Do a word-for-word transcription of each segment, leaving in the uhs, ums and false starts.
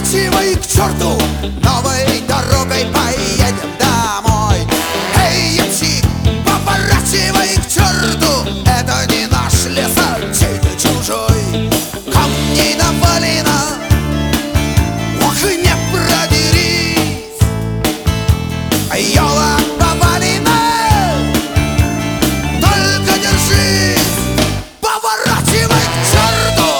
поворачивай к черту, новой дорогой поедем домой. Эй, ямщик, поворачивай к черту, это не наш лес, а чей-то чужой. Камней навалено, ох, не продерись. Елок повалено, только держись. Поворачивай к черту.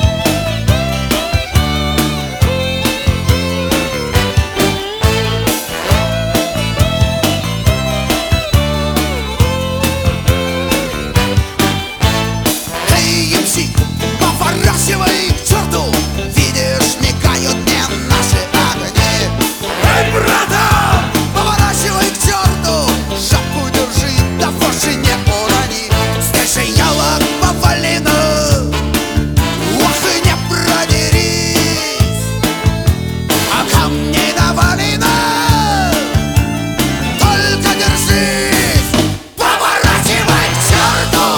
Поворачивай к черту, видишь, мигают мне наши огни. Эй, брата, поворачивай к черту, жопу держи, да вовсе не урони. Здесь же елок повалено, ох, и не продерись. А камней навалено, только держись. Поворачивай к черту.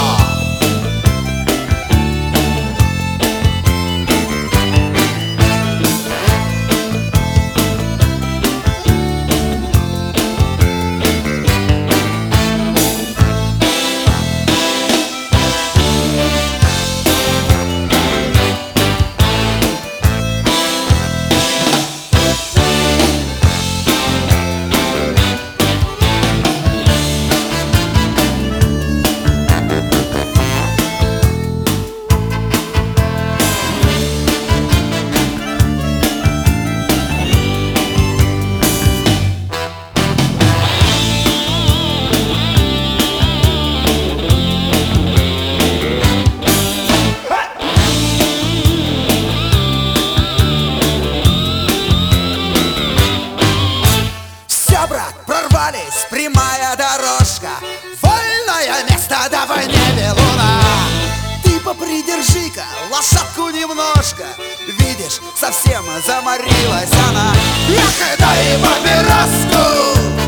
Брат, прорвались, прямая дорожка, вольное место, давай не белуна. Ты попридержи-ка лошадку немножко, видишь, совсем заморилась она. Эх, дай папироску.